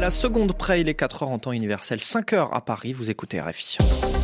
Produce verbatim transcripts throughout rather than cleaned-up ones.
la seconde près, il est quatre heures en temps universel, cinq heures à Paris, vous écoutez R F I.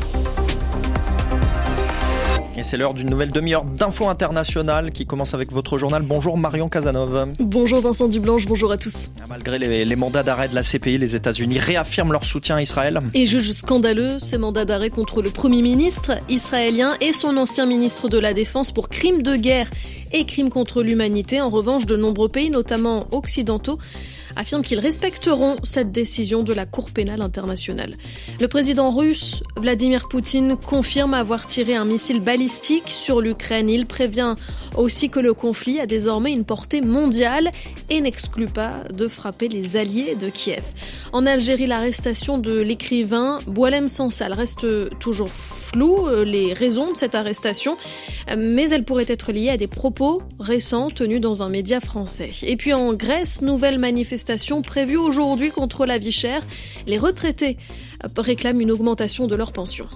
Et c'est l'heure d'une nouvelle demi-heure d'infos internationales qui commence avec votre journal. Bonjour Marion Casanov. Bonjour Vincent Dublanche, bonjour à tous. Malgré les, les mandats d'arrêt de la C P I, les États-Unis réaffirment leur soutien à Israël. Et jugent scandaleux ces mandats d'arrêt contre le Premier ministre israélien et son ancien ministre de la Défense pour crimes de guerre et crimes contre l'humanité. En revanche, de nombreux pays, notamment occidentaux, affirment qu'ils respecteront cette décision de la Cour pénale internationale. Le président russe, Vladimir Poutine, confirme avoir tiré un missile balistique sur l'Ukraine. Il prévient aussi que le conflit a désormais une portée mondiale et n'exclut pas de frapper les alliés de Kiev. En Algérie, l'arrestation de l'écrivain Boualem Sansal reste toujours floue, les raisons de cette arrestation, mais elle pourrait être liée à des propos récents tenus dans un média français. Et puis en Grèce, nouvelle manifestation prévue aujourd'hui contre la vie chère. Les retraités réclament une augmentation de leur pension.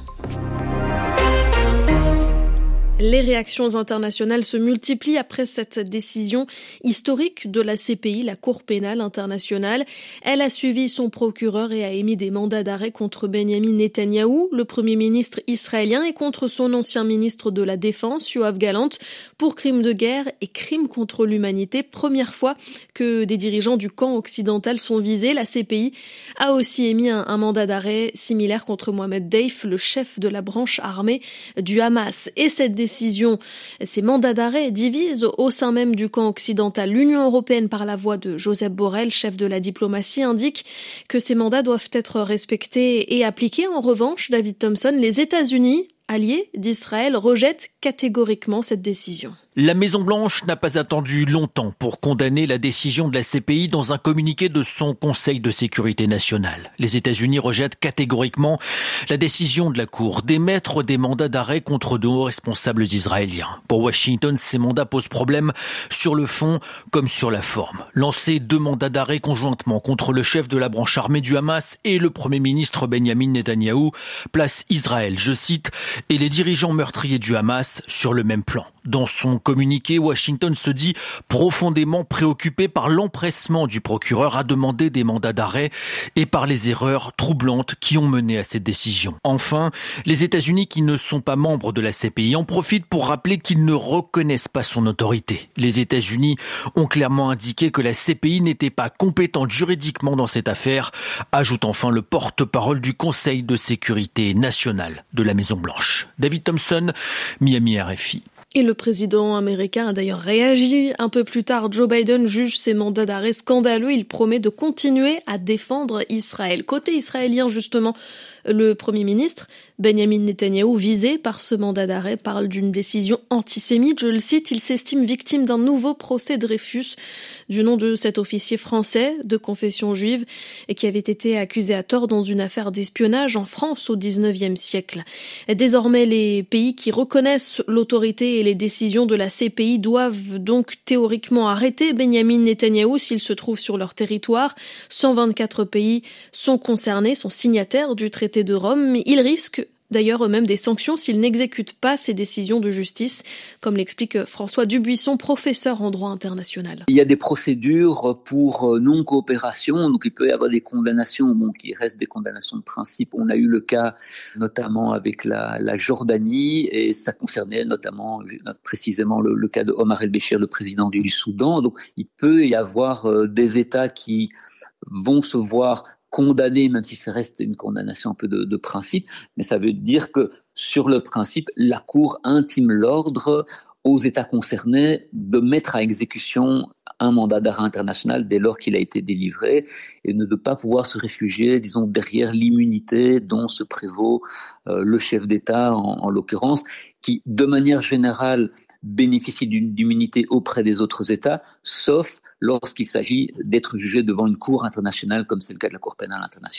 Les réactions internationales se multiplient après cette décision historique de la C P I, la Cour pénale internationale. Elle a suivi son procureur et a émis des mandats d'arrêt contre Benyamin Netanyahou, le Premier ministre israélien, et contre son ancien ministre de la Défense, Yoav Gallant, pour crimes de guerre et crimes contre l'humanité. Première fois que des dirigeants du camp occidental sont visés. La C P I a aussi émis un, un mandat d'arrêt similaire contre Mohamed Deif, le chef de la branche armée du Hamas. Et cette décision Décision. Ces mandats d'arrêt divisent au sein même du camp occidental. L'Union européenne, par la voix de Josep Borrell, chef de la diplomatie, indique que ces mandats doivent être respectés et appliqués. En revanche, David Thompson, les États-Unis, alliés d'Israël, rejettent catégoriquement cette décision. La Maison-Blanche n'a pas attendu longtemps pour condamner la décision de la C P I dans un communiqué de son Conseil de sécurité nationale. Les États-Unis rejettent catégoriquement la décision de la Cour d'émettre des mandats d'arrêt contre de hauts responsables israéliens. Pour Washington, ces mandats posent problème sur le fond comme sur la forme. Lancer deux mandats d'arrêt conjointement contre le chef de la branche armée du Hamas et le Premier ministre Benyamin Netanyahou place Israël, je cite, et les dirigeants meurtriers du Hamas sur le même plan. Dans son communiqué, Washington se dit profondément préoccupé par l'empressement du procureur à demander des mandats d'arrêt et par les erreurs troublantes qui ont mené à cette décision. Enfin, les États-Unis, qui ne sont pas membres de la C P I, en profitent pour rappeler qu'ils ne reconnaissent pas son autorité. Les États-Unis ont clairement indiqué que la C P I n'était pas compétente juridiquement dans cette affaire, ajoute enfin le porte-parole du Conseil de sécurité nationale de la Maison-Blanche. David Thompson, Miami R F I. Et le président américain a d'ailleurs réagi. Un peu plus tard, Joe Biden juge ces mandats d'arrêt scandaleux. Il promet de continuer à défendre Israël. Côté israélien, justement, le Premier ministre, Benyamin Netanyahou, visé par ce mandat d'arrêt, parle d'une décision antisémite. Je le cite, il s'estime victime d'un nouveau procès Dreyfus, du nom de cet officier français de confession juive et qui avait été accusé à tort dans une affaire d'espionnage en France au dix-neuvième siècle. Désormais, les pays qui reconnaissent l'autorité et les décisions de la C P I doivent donc théoriquement arrêter Benyamin Netanyahou s'il se trouve sur leur territoire. cent vingt-quatre pays sont concernés, sont signataires du traité de Rome, mais ils risquent d'ailleurs eux-mêmes des sanctions s'ils n'exécutent pas ces décisions de justice, comme l'explique François Dubuisson, professeur en droit international. Il y a des procédures pour non-coopération, donc il peut y avoir des condamnations, bon, qui restent des condamnations de principe. On a eu le cas notamment avec la, la Jordanie, et ça concernait notamment précisément le, le cas de Omar el-Béchir, le président du Soudan. Donc il peut y avoir des États qui vont se voir condamné, même si ça reste une condamnation un peu de, de principe, mais ça veut dire que sur le principe, la Cour intime l'ordre aux États concernés de mettre à exécution un mandat d'arrêt international dès lors qu'il a été délivré et ne de pas pouvoir se réfugier, disons, derrière l'immunité dont se prévaut euh, le chef d'État, en, en l'occurrence, qui, de manière générale, bénéficie d'une immunité auprès des autres États, sauf lorsqu'il s'agit d'être jugé devant une cour internationale, comme c'est le cas de la Cour pénale internationale.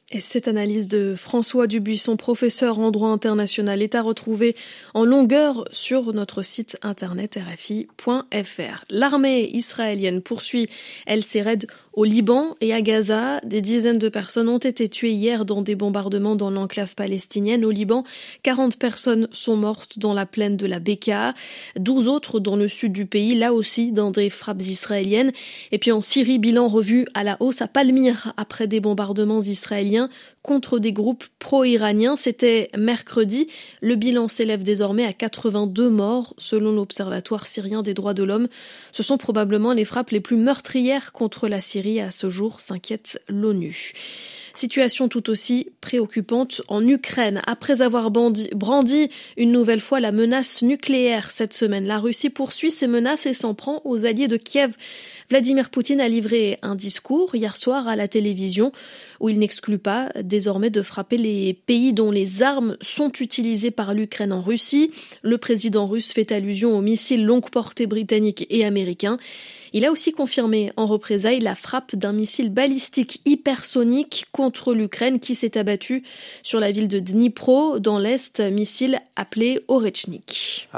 Et cette analyse de François Dubuisson, professeur en droit international, est à retrouver en longueur sur notre site internet r f i point f r. L'armée israélienne poursuit, elle, ses raids au Liban et à Gaza. Des dizaines de personnes ont été tuées hier dans des bombardements dans l'enclave palestinienne. Au Liban, quarante personnes sont mortes dans la plaine de la Bekaa, douze autres dans le sud du pays, là aussi dans des frappes israéliennes. Et puis en Syrie, bilan revu à la hausse à Palmyre après des bombardements israéliens contre des groupes pro-iraniens. C'était mercredi. Le bilan s'élève désormais à quatre-vingt-deux morts selon l'Observatoire syrien des droits de l'homme. Ce sont probablement les frappes les plus meurtrières contre la Syrie à ce jour, s'inquiète l'ONU. Situation tout aussi préoccupante en Ukraine. Après avoir brandi, brandi une nouvelle fois la menace nucléaire cette semaine, la Russie poursuit ses menaces et s'en prend aux alliés de Kiev. Vladimir Poutine a livré un discours hier soir à la télévision où il n'exclut pas désormais de frapper les pays dont les armes sont utilisées par l'Ukraine en Russie. Le président russe fait allusion aux missiles longue portée britanniques et américains. Il a aussi confirmé en représailles la frappe d'un missile balistique hypersonique contre l'Ukraine qui s'est abattu sur la ville de Dnipro dans l'Est, missile appelé Orechnik.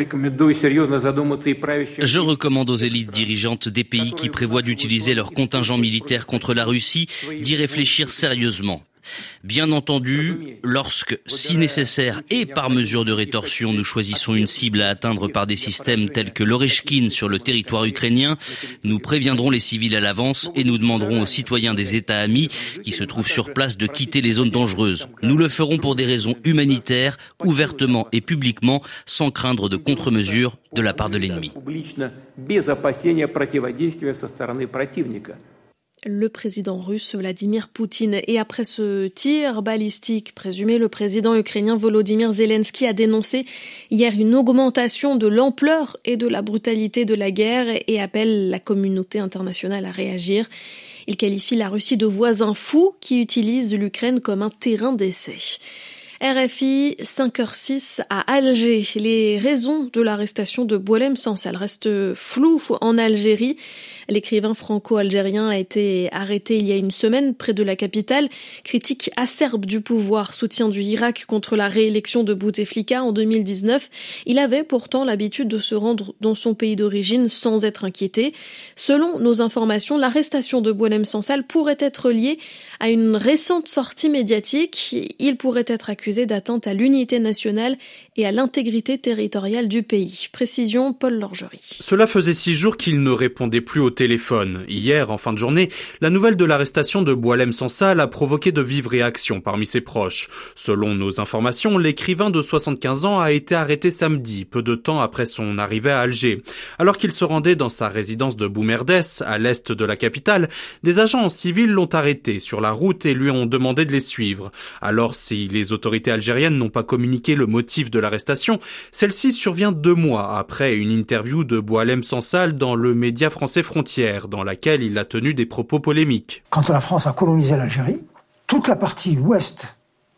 Je recommande aux élites dirigeantes des pays qui prévoient d'utiliser leur contingent militaire contre la Russie d'y réfléchir sérieusement. Bien entendu, lorsque, si nécessaire et par mesure de rétorsion, nous choisissons une cible à atteindre par des systèmes tels que l'Orechkin sur le territoire ukrainien, nous préviendrons les civils à l'avance et nous demanderons aux citoyens des États amis qui se trouvent sur place de quitter les zones dangereuses. Nous le ferons pour des raisons humanitaires, ouvertement et publiquement, sans craindre de contre-mesures de la part de l'ennemi. Le président russe Vladimir Poutine. Et après ce tir balistique présumé, le président ukrainien Volodymyr Zelensky a dénoncé hier une augmentation de l'ampleur et de la brutalité de la guerre et appelle la communauté internationale à réagir. Il qualifie la Russie de voisin fou qui utilise l'Ukraine comme un terrain d'essai. R F I, cinq heures six à Alger. Les raisons de l'arrestation de Boualem Sansal restent floues en Algérie. L'écrivain franco-algérien a été arrêté il y a une semaine près de la capitale. Critique acerbe du pouvoir, soutien du Irak contre la réélection de Bouteflika en deux mille dix-neuf. Il avait pourtant l'habitude de se rendre dans son pays d'origine sans être inquiété. Selon nos informations, l'arrestation de Boualem Sansal pourrait être liée à une récente sortie médiatique. Il pourrait être accusé d'atteinte à l'unité nationale et à l'intégrité territoriale du pays. Précision, Paul Lorgerie. Cela faisait six jours qu'il ne répondait plus au téléphone. Hier, en fin de journée, la nouvelle de l'arrestation de Boualem Sansal a provoqué de vives réactions parmi ses proches. Selon nos informations, l'écrivain de soixante-quinze ans a été arrêté samedi, peu de temps après son arrivée à Alger. Alors qu'il se rendait dans sa résidence de Boumerdès, à l'est de la capitale, des agents en civil l'ont arrêté sur la route et lui ont demandé de les suivre. Alors, si les autorités algériennes n'ont pas communiqué le motif de l'arrestation, celle-ci survient deux mois après une interview de Boualem Sansal dans le média français Frontières, dans laquelle il a tenu des propos polémiques. Quand la France a colonisé l'Algérie, toute la partie ouest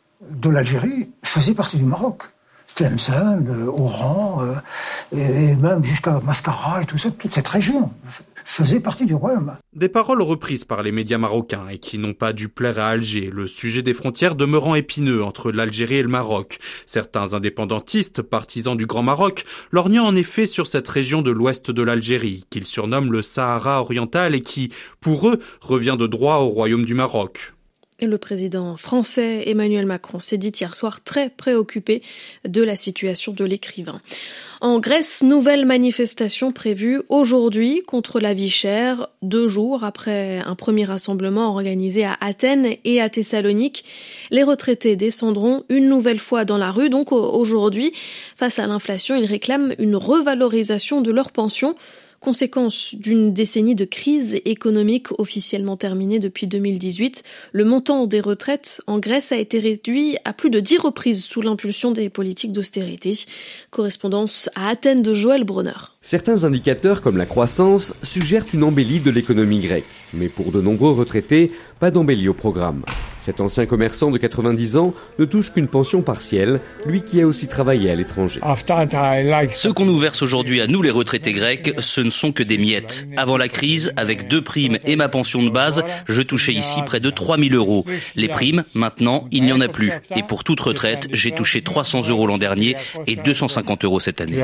de l'Algérie faisait partie du Maroc. Tlemcen, euh, Oran, euh, et même jusqu'à Mascara et tout ça, toute cette région faisait partie du royaume. Des paroles reprises par les médias marocains et qui n'ont pas dû plaire à Alger, le sujet des frontières demeurant épineux entre l'Algérie et le Maroc. Certains indépendantistes, partisans du Grand Maroc, lorgnent en effet sur cette région de l'ouest de l'Algérie, qu'ils surnomment le Sahara oriental et qui, pour eux, revient de droit au royaume du Maroc. Le président français Emmanuel Macron s'est dit hier soir très préoccupé de la situation de l'écrivain. En Grèce, nouvelle manifestation prévue aujourd'hui contre la vie chère, deux jours après un premier rassemblement organisé à Athènes et à Thessalonique. Les retraités descendront une nouvelle fois dans la rue. Donc aujourd'hui, face à l'inflation, ils réclament une revalorisation de leur pension. Conséquence d'une décennie de crise économique officiellement terminée depuis deux mille dix-huit, le montant des retraites en Grèce a été réduit à plus de dix reprises sous l'impulsion des politiques d'austérité. Correspondance à Athènes de Joël Bronner. Certains indicateurs comme la croissance suggèrent une embellie de l'économie grecque. Mais pour de nombreux retraités, pas d'embellie au programme. Cet ancien commerçant de quatre-vingt-dix ans ne touche qu'une pension partielle, lui qui a aussi travaillé à l'étranger. Ce qu'on nous verse aujourd'hui à nous les retraités grecs, ce ne sont que des miettes. Avant la crise, avec deux primes et ma pension de base, je touchais ici près de trois mille euros. Les primes, maintenant, il n'y en a plus. Et pour toute retraite, j'ai touché trois cents euros l'an dernier et deux cent cinquante euros cette année.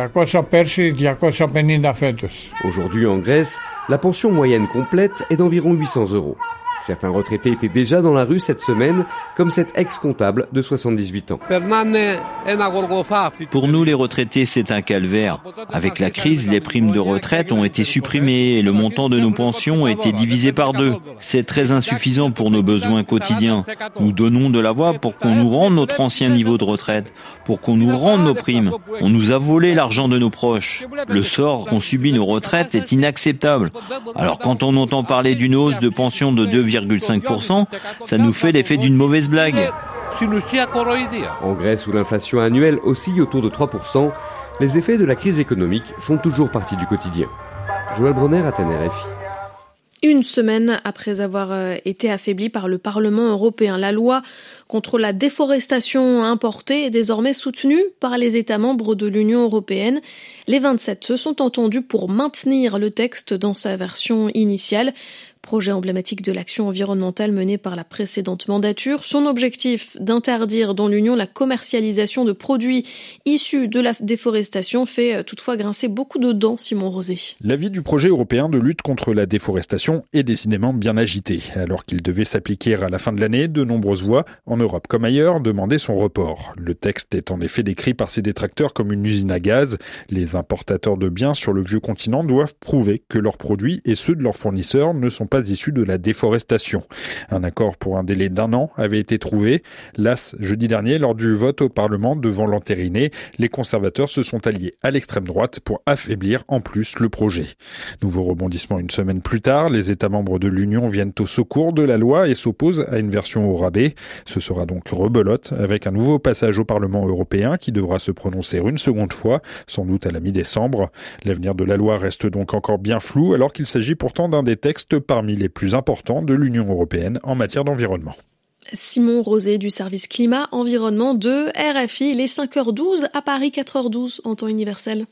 Aujourd'hui en Grèce, la pension moyenne complète est d'environ huit cents euros. Certains retraités étaient déjà dans la rue cette semaine, comme cet ex-comptable de soixante-dix-huit ans. Pour nous les retraités, c'est un calvaire. Avec la crise, les primes de retraite ont été supprimées et le montant de nos pensions a été divisé par deux. C'est très insuffisant pour nos besoins quotidiens. Nous donnons de la voix pour qu'on nous rende notre ancien niveau de retraite, pour qu'on nous rende nos primes. On nous a volé l'argent de nos proches. Le sort qu'ont subi nos retraites est inacceptable. Alors quand on entend parler d'une hausse de pension de deux virgule cinq pour cent, ça nous fait l'effet d'une mauvaise blague. En Grèce, où l'inflation annuelle oscille autour de trois pour cent, les effets de la crise économique font toujours partie du quotidien. Joël Bronner, Athènes, R F I. Une semaine après avoir été affaiblie par le Parlement européen, la loi contre la déforestation importée est désormais soutenue par les États membres de l'Union européenne. Les vingt-sept se sont entendus pour maintenir le texte dans sa version initiale. Projet emblématique de l'action environnementale menée par la précédente mandature. Son objectif d'interdire dans l'Union la commercialisation de produits issus de la déforestation fait toutefois grincer beaucoup de dents, Simon Rosé. L'avis du projet européen de lutte contre la déforestation est décidément bien agité. Alors qu'il devait s'appliquer à la fin de l'année, de nombreuses voix, en Europe comme ailleurs, demandaient son report. Le texte est en effet décrit par ses détracteurs comme une usine à gaz. Les importateurs de biens sur le vieux continent doivent prouver que leurs produits et ceux de leurs fournisseurs ne sont pas issus de la déforestation. Un accord pour un délai d'un an avait été trouvé. Las, jeudi dernier, lors du vote au Parlement devant l'entériner, les conservateurs se sont alliés à l'extrême droite pour affaiblir en plus le projet. Nouveau rebondissement une semaine plus tard, les États membres de l'Union viennent au secours de la loi et s'opposent à une version au rabais. Ce sera donc rebelote avec un nouveau passage au Parlement européen qui devra se prononcer une seconde fois, sans doute à la mi-décembre. L'avenir de la loi reste donc encore bien flou alors qu'il s'agit pourtant d'un des textes parmi les plus importants de l'Union européenne en matière d'environnement. Simon Rosé du service climat environnement de R F I, les cinq heures douze à Paris, quatre heures douze en temps universel.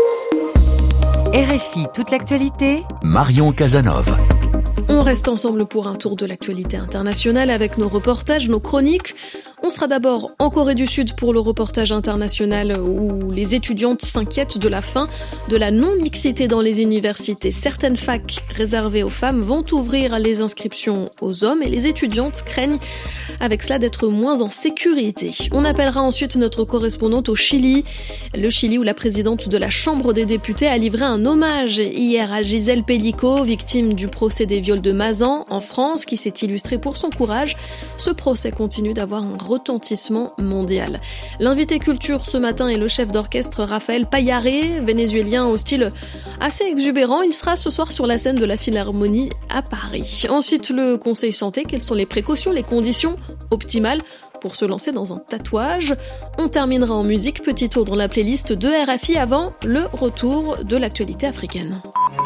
R F I, toute l'actualité. Marion Casanova. On reste ensemble pour un tour de l'actualité internationale avec nos reportages, nos chroniques. On sera d'abord en Corée du Sud pour le reportage international où les étudiantes s'inquiètent de la fin de la non-mixité dans les universités. Certaines facs réservées aux femmes vont ouvrir les inscriptions aux hommes et les étudiantes craignent avec cela d'être moins en sécurité. On appellera ensuite notre correspondante au Chili. Le Chili où la présidente de la Chambre des députés a livré un hommage hier à Gisèle Pellico, victime du procès des viols de Mazan en France qui s'est illustré pour son courage. Ce procès continue d'avoir un retentissement mondial. L'invité culture ce matin est le chef d'orchestre Raphaël Payaré, vénézuélien au style assez exubérant. Il sera ce soir sur la scène de la Philharmonie à Paris. Ensuite, le conseil santé. Quelles sont les précautions, les conditions optimales pour se lancer dans un tatouage? On terminera en musique. Petit tour dans la playlist de R F I avant le retour de l'actualité africaine.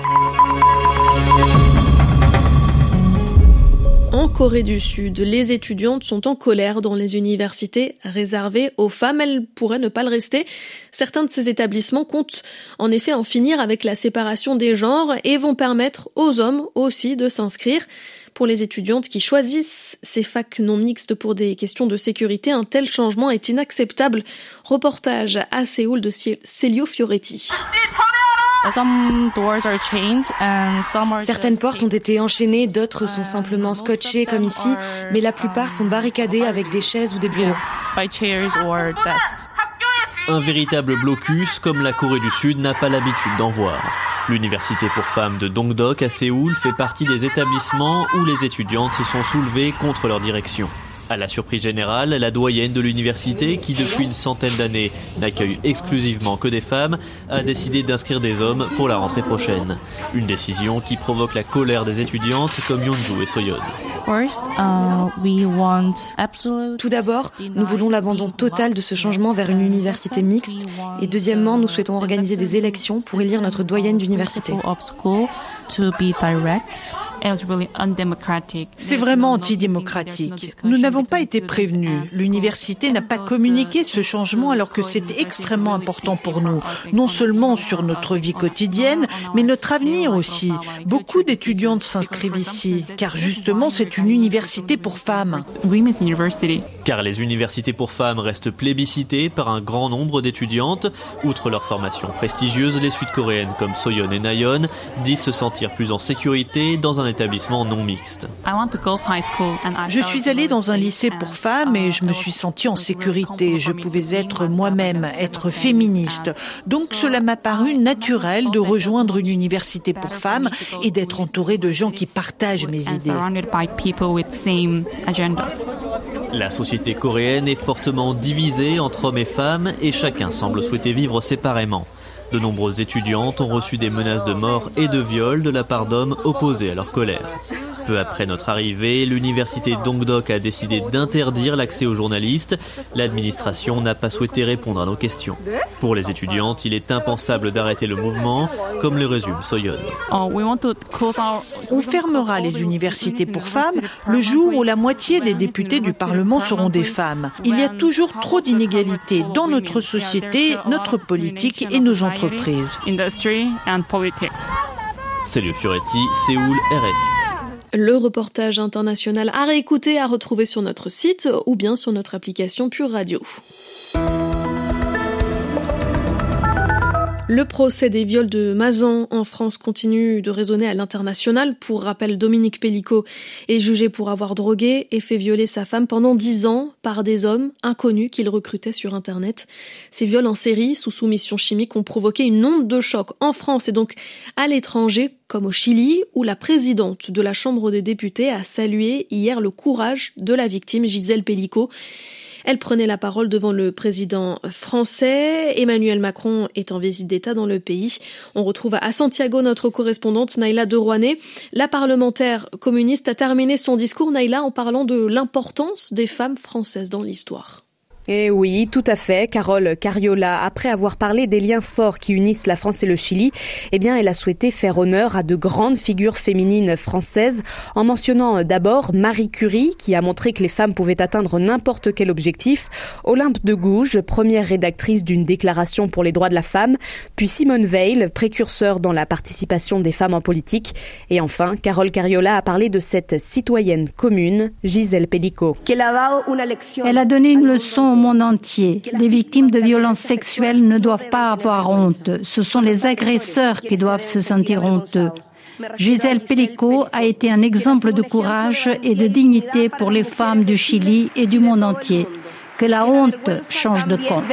En Corée du Sud, les étudiantes sont en colère dans les universités réservées aux femmes. Elles pourraient ne pas le rester. Certains de ces établissements comptent en effet en finir avec la séparation des genres et vont permettre aux hommes aussi de s'inscrire. Pour les étudiantes qui choisissent ces facs non mixtes pour des questions de sécurité, un tel changement est inacceptable. Reportage à Séoul de Célio Fioretti. Certaines portes ont été enchaînées, d'autres sont simplement scotchées comme ici, mais la plupart sont barricadées avec des chaises ou des bureaux. Un véritable blocus comme la Corée du Sud n'a pas l'habitude d'en voir. L'université pour femmes de Dongdok à Séoul fait partie des établissements où les étudiantes se sont soulevées contre leur direction. À la surprise générale, la doyenne de l'université, qui depuis une centaine d'années n'accueille exclusivement que des femmes, a décidé d'inscrire des hommes pour la rentrée prochaine. Une décision qui provoque la colère des étudiantes comme Yeonju et Soyeon. Tout d'abord, nous voulons l'abandon total de ce changement vers une université mixte. Et deuxièmement, nous souhaitons organiser des élections pour élire notre doyenne d'université. C'est vraiment antidémocratique. Nous n'avons pas été prévenus. L'université n'a pas communiqué ce changement alors que c'est extrêmement important pour nous. Non seulement sur notre vie quotidienne, mais notre avenir aussi. Beaucoup d'étudiantes s'inscrivent ici, car justement c'est une université pour femmes. Car les universités pour femmes restent plébiscitées par un grand nombre d'étudiantes. Outre leur formation prestigieuse, les sud-coréennes comme Soyeon et Nayeon disent se sentir plus en sécurité dans un établissement non mixte. Je suis allée dans un lycée pour femmes et je me suis sentie en sécurité. Je pouvais être moi-même, être féministe. Donc cela m'a paru naturel de rejoindre une université pour femmes et d'être entourée de gens qui partagent mes idées. La société coréenne est fortement divisée entre hommes et femmes et chacun semble souhaiter vivre séparément. De nombreuses étudiantes ont reçu des menaces de mort et de viol de la part d'hommes opposés à leur colère. Peu après notre arrivée, l'université Dongdok a décidé d'interdire l'accès aux journalistes. L'administration n'a pas souhaité répondre à nos questions. Pour les étudiantes, il est impensable d'arrêter le mouvement, comme le résume Soyeon. On fermera les universités pour femmes le jour où la moitié des députés du Parlement seront des femmes. Il y a toujours trop d'inégalités dans notre société, notre politique et nos entreprises. Célio Fioretti, Séoul, R F I. Le reportage international à réécouter, à retrouver sur notre site ou bien sur notre application Pure Radio. Le procès des viols de Mazan en France continue de résonner à l'international. Pour rappel, Dominique Pellicot est jugé pour avoir drogué et fait violer sa femme pendant dix ans par des hommes inconnus qu'il recrutait sur Internet. Ces viols en série, sous soumission chimique, ont provoqué une onde de choc en France et donc à l'étranger, comme au Chili, où la présidente de la Chambre des députés a salué hier le courage de la victime, Gisèle Pellicot. Elle prenait la parole devant le président français. Emmanuel Macron est en visite d'État dans le pays. On retrouve à Santiago notre correspondante Naïla de Rouanet. La parlementaire communiste a terminé son discours, Naïla, en parlant de l'importance des femmes françaises dans l'histoire. Eh oui, tout à fait. Carole Cariola, après avoir parlé des liens forts qui unissent la France et le Chili, eh bien, elle a souhaité faire honneur à de grandes figures féminines françaises, en mentionnant d'abord Marie Curie, qui a montré que les femmes pouvaient atteindre n'importe quel objectif, Olympe de Gouges, première rédactrice d'une déclaration pour les droits de la femme, puis Simone Veil, précurseur dans la participation des femmes en politique, et enfin, Carole Cariola a parlé de cette citoyenne commune, Gisèle Pellicot. Elle a donné une leçon au monde entier. Les victimes de violences sexuelles ne doivent pas avoir honte. Ce sont les agresseurs qui doivent se sentir honteux. Gisèle Pellicot a été un exemple de courage et de dignité pour les femmes du Chili et du monde entier. Que la honte change de camp.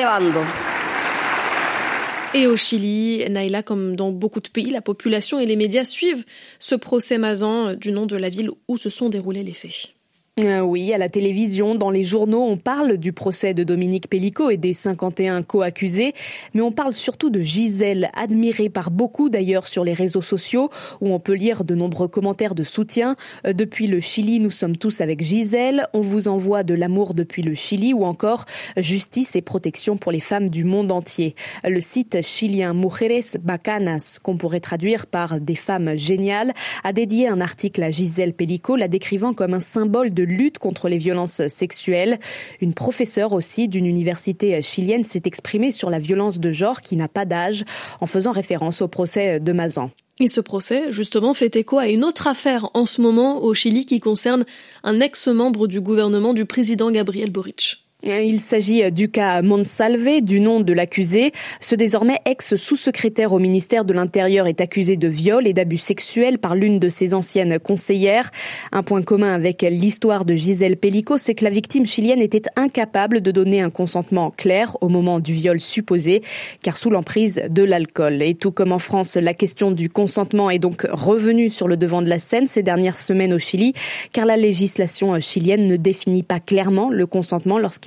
Et au Chili, Naïla, comme dans beaucoup de pays, la population et les médias suivent ce procès Mazan du nom de la ville où se sont déroulés les faits. Euh, oui, à la télévision, dans les journaux, on parle du procès de Dominique Pellicot et des cinquante et un co-accusés, mais on parle surtout de Gisèle, admirée par beaucoup d'ailleurs sur les réseaux sociaux, où on peut lire de nombreux commentaires de soutien. Euh, depuis le Chili, nous sommes tous avec Gisèle, on vous envoie de l'amour depuis le Chili, ou encore justice et protection pour les femmes du monde entier. Le site chilien Mujeres Bacanas, qu'on pourrait traduire par des femmes géniales, a dédié un article à Gisèle Pellicot, la décrivant comme un symbole de lutte contre les violences sexuelles. Une professeure aussi d'une université chilienne s'est exprimée sur la violence de genre qui n'a pas d'âge, en faisant référence au procès de Mazan. Et ce procès, justement, fait écho à une autre affaire en ce moment au Chili qui concerne un ex-membre du gouvernement du président Gabriel Boric. Il s'agit du cas Monsalve, du nom de l'accusé. Ce désormais ex-sous-secrétaire au ministère de l'Intérieur est accusé de viol et d'abus sexuels par l'une de ses anciennes conseillères. Un point commun avec l'histoire de Gisèle Pellicot, c'est que la victime chilienne était incapable de donner un consentement clair au moment du viol supposé, car sous l'emprise de l'alcool. Et tout comme en France, la question du consentement est donc revenue sur le devant de la scène ces dernières semaines au Chili, car la législation chilienne ne définit pas clairement le consentement lorsqu'il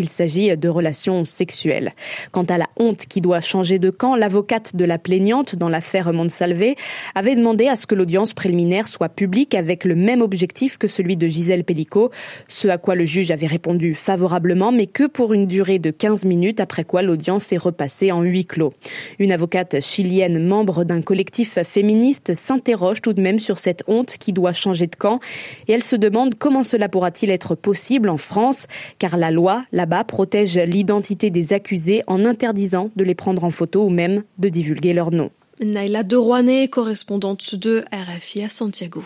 qu'il s'agit de relations sexuelles. Quant à la honte qui doit changer de camp, l'avocate de la plaignante dans l'affaire Monsalve avait demandé à ce que l'audience préliminaire soit publique avec le même objectif que celui de Gisèle Pelicot, ce à quoi le juge avait répondu favorablement, mais que pour une durée de quinze minutes, après quoi l'audience est repassée en huis clos. Une avocate chilienne, membre d'un collectif féministe, s'interroge tout de même sur cette honte qui doit changer de camp et elle se demande comment cela pourra-t-il être possible en France, car la loi, là-bas, protège l'identité des accusés en interdisant de les prendre en photo ou même de divulguer leur nom. Naïla Derouanet, correspondante de R F I à Santiago.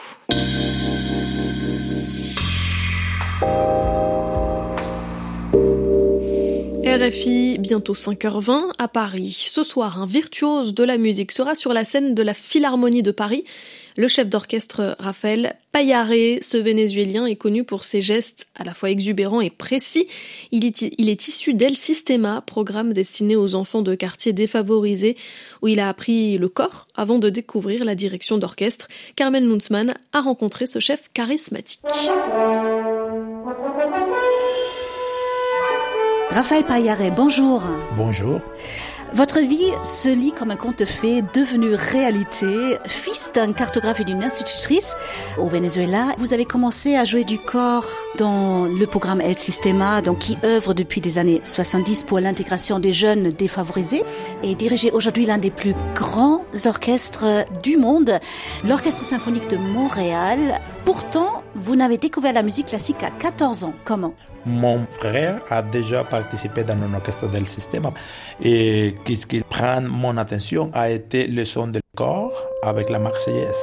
R F I, bientôt cinq heures vingt à Paris. Ce soir, un virtuose de la musique sera sur la scène de la Philharmonie de Paris. Le chef d'orchestre Rafael Payaré, ce Vénézuélien, est connu pour ses gestes à la fois exubérants et précis. Il est, il est issu d'El Sistema, programme destiné aux enfants de quartiers défavorisés, où il a appris le corps avant de découvrir la direction d'orchestre. Carmen Lunzmann a rencontré ce chef charismatique. Rafael Payaré, bonjour. Bonjour. Votre vie se lit comme un conte de fées devenu réalité. Fils d'un cartographe et d'une institutrice au Venezuela, vous avez commencé à jouer du corps dans le programme El Sistema, donc qui œuvre depuis les années soixante-dix pour l'intégration des jeunes défavorisés et dirigez aujourd'hui l'un des plus grands orchestres du monde, l'Orchestre symphonique de Montréal. Pourtant, vous n'avez découvert la musique classique qu'à quatorze ans. Comment ? Mon frère a déjà participé dans un orchestre del Sistema et ce qui prend mon attention a été le son du corps avec la Marseillaise.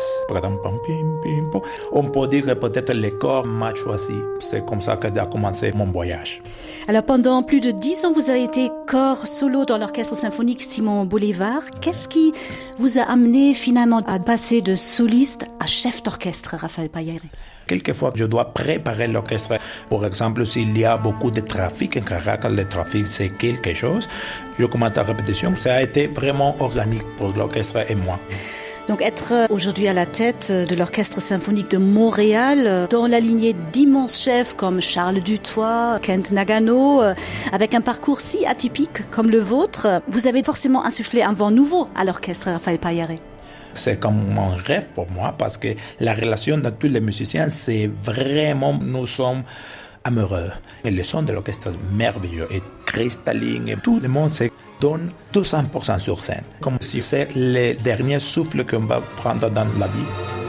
On peut dire que peut-être le corps m'a choisi. C'est comme ça qu'a commencé mon voyage. Alors pendant plus de dix ans, vous avez été corps solo dans l'orchestre symphonique Simon Bolivar. Qu'est-ce qui vous a amené finalement à passer de soliste à chef d'orchestre, Rafael Payaré ? Quelquefois, je dois préparer l'orchestre. Par exemple, s'il y a beaucoup de trafic en Caracas, le trafic c'est quelque chose. Je commence la répétition. Ça a été vraiment organique pour l'orchestre et moi. Donc être aujourd'hui à la tête de l'Orchestre symphonique de Montréal, dans la lignée d'immenses chefs comme Charles Dutoit, Kent Nagano, avec un parcours si atypique comme le vôtre, vous avez forcément insufflé un vent nouveau à l'orchestre Rafael Payaré. C'est comme un rêve pour moi parce que la relation de tous les musiciens, c'est vraiment, nous sommes amoureux. Et le son de l'orchestre est merveilleux et cristalline et tout le monde se donne deux cents pour cent sur scène. Comme si c'est le dernier souffle qu'on va prendre dans la vie.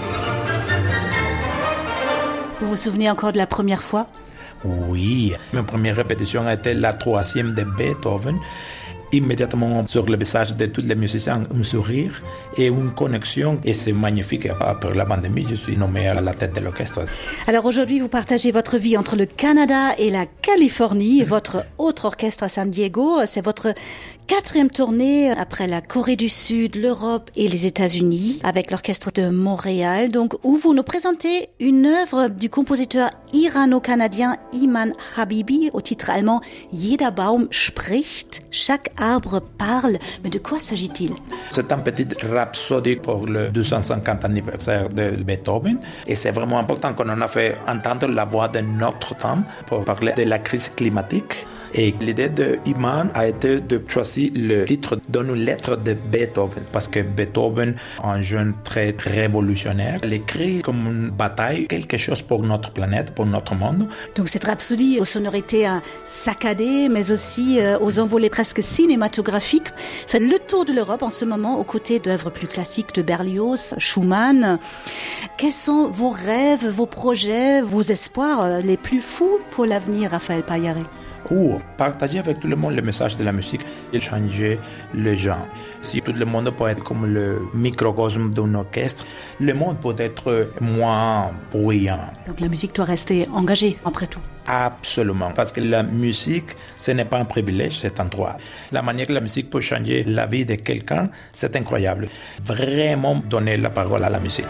Vous vous souvenez encore de la première fois ? Oui, ma première répétition a été la troisième de Beethoven. Immédiatement sur le visage de tous les musiciens, un sourire et une connexion. Et c'est magnifique. Après la pandémie, je suis nommé à la tête de l'orchestre. Alors aujourd'hui, vous partagez votre vie entre le Canada et la Californie. Mmh. Votre autre orchestre à San Diego, c'est votre quatrième tournée après la Corée du Sud, l'Europe et les États-Unis avec l'Orchestre de Montréal, donc où vous nous présentez une œuvre du compositeur irano-canadien Iman Habibi au titre allemand Jeder Baum spricht, chaque arbre parle. Mais de quoi s'agit-il ? C'est un petit rhapsodie pour le deux cent cinquante anniversaire de Beethoven et c'est vraiment important qu'on en a fait entendre la voix de notre temps pour parler de la crise climatique. Et l'idée de Iman a été de choisir le titre d'une lettre de Beethoven, parce que Beethoven, un jeune très révolutionnaire, l'écrit comme une bataille, quelque chose pour notre planète, pour notre monde. Donc cette rhapsodie aux sonorités saccadées, mais aussi aux envolées presque cinématographiques, fait le tour de l'Europe en ce moment aux côtés d'œuvres plus classiques de Berlioz, Schumann. Quels sont vos rêves, vos projets, vos espoirs les plus fous pour l'avenir, Rafael Payaré ? Ou partager avec tout le monde le message de la musique et changer les gens. Si tout le monde peut être comme le microcosme d'un orchestre, le monde peut être moins bruyant. Donc la musique doit rester engagée, après tout. Absolument, parce que la musique, ce n'est pas un privilège, c'est un droit. La manière que la musique peut changer la vie de quelqu'un, c'est incroyable. Vraiment donner la parole à la musique.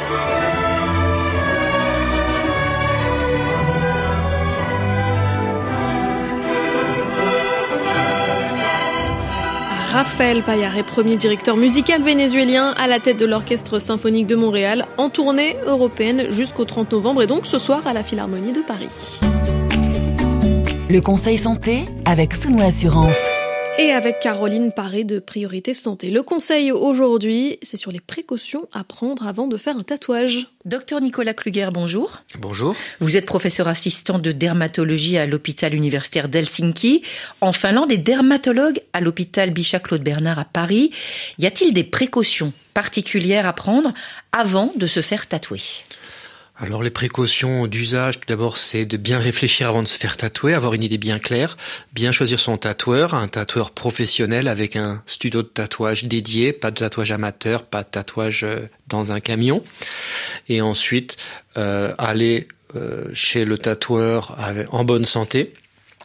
Rafael Payaré, premier directeur musical vénézuélien à la tête de l'Orchestre symphonique de Montréal, en tournée européenne jusqu'au trente novembre et donc ce soir à la Philharmonie de Paris. Le conseil santé avec Sounou Assurance. Et avec Caroline Paré de Priorité Santé. Le conseil aujourd'hui, c'est sur les précautions à prendre avant de faire un tatouage. Docteur Nicolas Kluger, bonjour. Bonjour. Vous êtes professeur assistant de dermatologie à l'hôpital universitaire d'Helsinki, en Finlande, et dermatologue à l'hôpital Bichat-Claude Bernard à Paris. Y a-t-il des précautions particulières à prendre avant de se faire tatouer ? Alors les précautions d'usage, tout d'abord, c'est de bien réfléchir avant de se faire tatouer, avoir une idée bien claire, bien choisir son tatoueur, un tatoueur professionnel avec un studio de tatouage dédié, pas de tatouage amateur, pas de tatouage dans un camion. Et ensuite, euh, aller euh, chez le tatoueur avec, en bonne santé.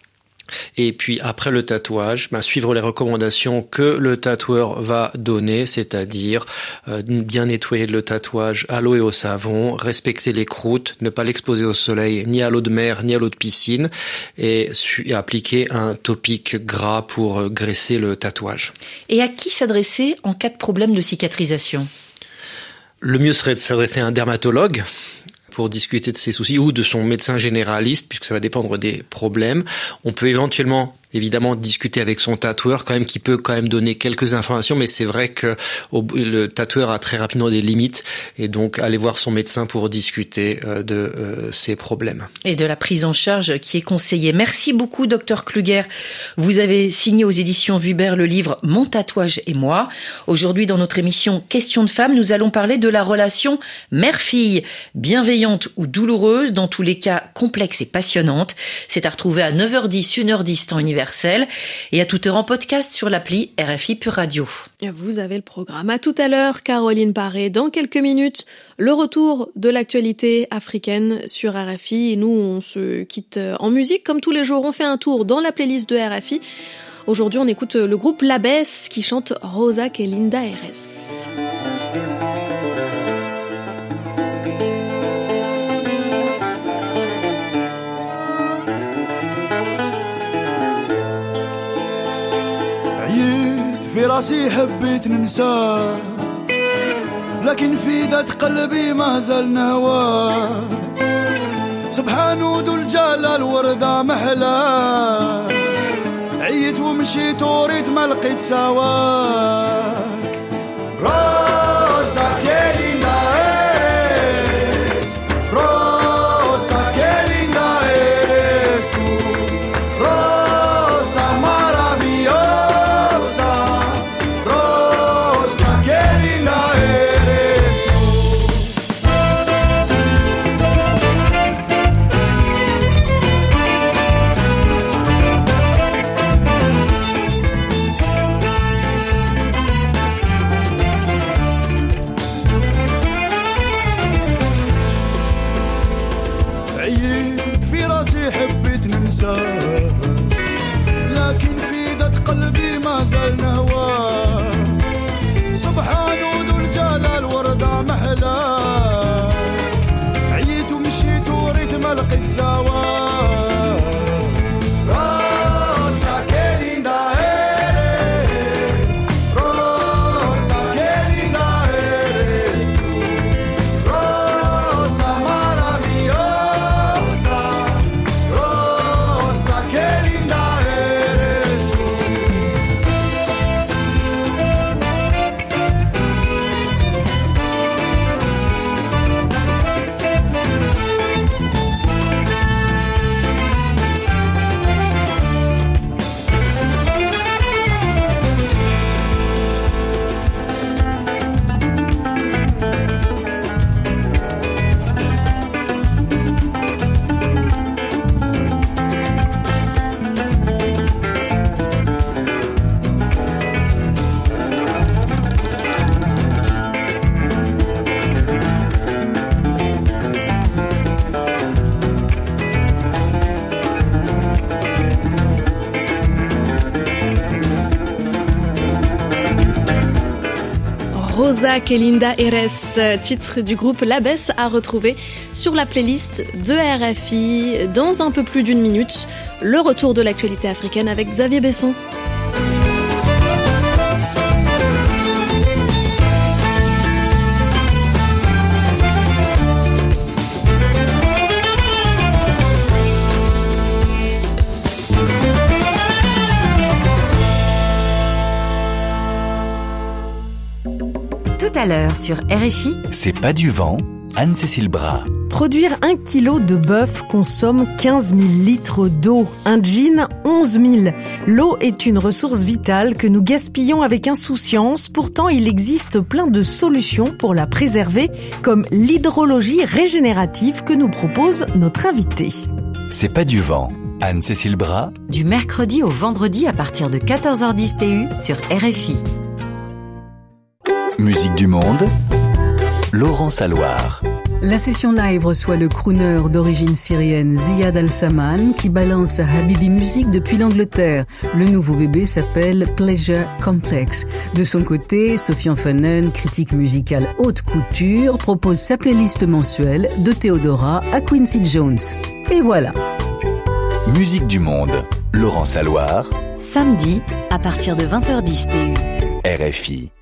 Et puis après le tatouage, ben, suivre les recommandations que le tatoueur va donner, c'est-à-dire euh, bien nettoyer le tatouage à l'eau et au savon, respecter les croûtes, ne pas l'exposer au soleil ni à l'eau de mer ni à l'eau de piscine, et, su- et appliquer un topique gras pour euh, graisser le tatouage. Et à qui s'adresser en cas de problème de cicatrisation ? Le mieux serait de s'adresser à un dermatologue pour discuter de ses soucis, ou de son médecin généraliste, puisque ça va dépendre des problèmes. On peut éventuellement, évidemment, discuter avec son tatoueur, quand même, qui peut quand même donner quelques informations, mais c'est vrai que au, le tatoueur a très rapidement des limites, et donc aller voir son médecin pour discuter euh, de euh, ses problèmes. Et de la prise en charge qui est conseillée. Merci beaucoup, docteur Kluger. Vous avez signé aux éditions Vuber le livre Mon tatouage et moi. Aujourd'hui, dans notre émission Questions de femmes, nous allons parler de la relation mère-fille, bienveillante ou douloureuse, dans tous les cas complexe et passionnante. C'est à retrouver à neuf heures dix, une heure dix, temps universel, et à toute heure en podcast sur l'appli R F I Pure Radio. Vous avez le programme. À tout à l'heure, Caroline Paré. Dans quelques minutes, le retour de l'actualité africaine sur R F I. Et nous, on se quitte en musique. Comme tous les jours, on fait un tour dans la playlist de R F I. Aujourd'hui, on écoute le groupe Labès qui chante Rosak et Linda Erez. في راسي حبيت ننساه لكن في ذات قلبي ما زال نهواه سبحان ذو الجلال وردة محلاه عيت ومشيت وريت ما لقيت سواك راسك يا ليندا إيريس راسك يا ليندا إيريس روسا maravillosa rosa que linda eres عييت في راسي حبيت ننساه لكن في ذات قلبي ما زال نهواه سبحان ذو الجلال وردة محلاه عييت ومشيت وريت ما لقيت سواك روسا que linda eres rosa que linda eres tú rosa maravillosa rosa que linda eres tú Rosak et Linda Erez, titre du groupe Labès à retrouver sur la playlist de R F I. Dans un peu plus d'une minute, le retour de l'actualité africaine avec Xavier Besson. tout à l'heure sur R F I. C'est pas du vent, Anne-Cécile Bras. Produire un kilo de bœuf consomme quinze mille litres d'eau, un jean onze mille. L'eau est une ressource vitale que nous gaspillons avec insouciance. Pourtant, il existe plein de solutions pour la préserver, comme l'hydrologie régénérative que nous propose notre invité. C'est pas du vent, Anne-Cécile Bras. Du mercredi au vendredi à partir de quatorze heures dix T U sur R F I. Musique du monde, Laurent Saloir. La session live reçoit le crooner d'origine syrienne Ziad Al-Saman qui balance sa Habibi musique depuis l'Angleterre. Le nouveau bébé s'appelle Pleasure Complex. De son côté, Sofian Fanen, critique musicale haute couture, propose sa playlist mensuelle de Theodora à Quincy Jones. Et voilà. Musique du monde, Laurent Saloir. Samedi à partir de vingt heures dix T U. R F I.